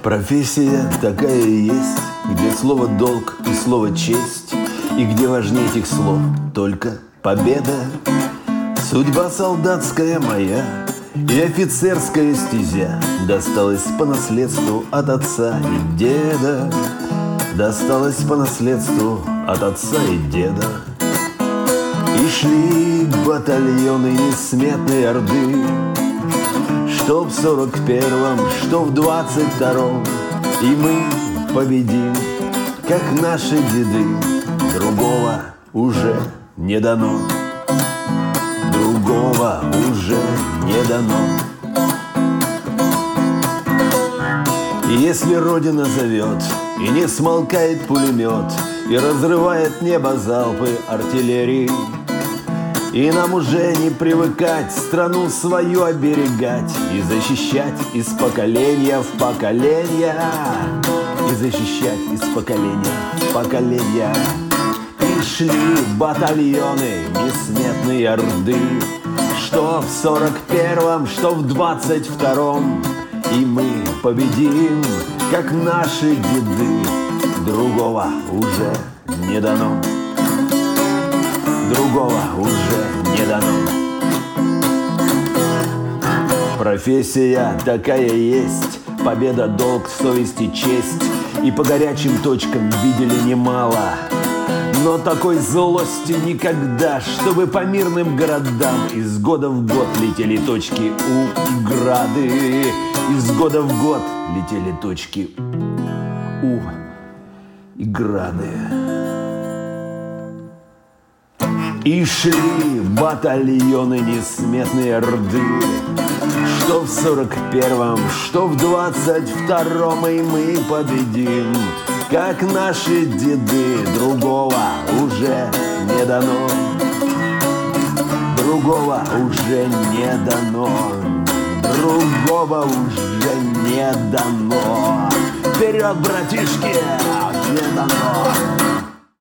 Профессия такая и есть, где слово «долг» и слово «честь», и где важнее этих слов только победа. Судьба солдатская моя и офицерская стезя досталась по наследству от отца и деда. Досталась по наследству от отца и деда. И шли батальоны несметной орды, что в 41-м, что в 22-м, и мы победим, как наши деды. Другого уже не дано, другого уже не дано. И если Родина зовет, и не смолкает пулемет, и разрывает небо залпы артиллерии, и нам уже не привыкать страну свою оберегать и защищать из поколения в поколение, и защищать из поколения в поколение. И шли батальоны несметные орды, что в 41-м, что в 22-м, и мы победим, как наши деды. Другого уже не дано, другого уже не дано. Профессия такая есть, победа, долг, совесть и честь. И по горячим точкам видели немало, но такой злости никогда, чтобы по мирным городам из года в год летели точки У и грады. Из года в год летели точки У и грады. И шли батальоны несметные орды, что в 41-м, что в 22-м, и мы победим, как наши деды. Другого уже не дано, другого уже не дано, другого уже не дано. Вперед, братишки, не дано.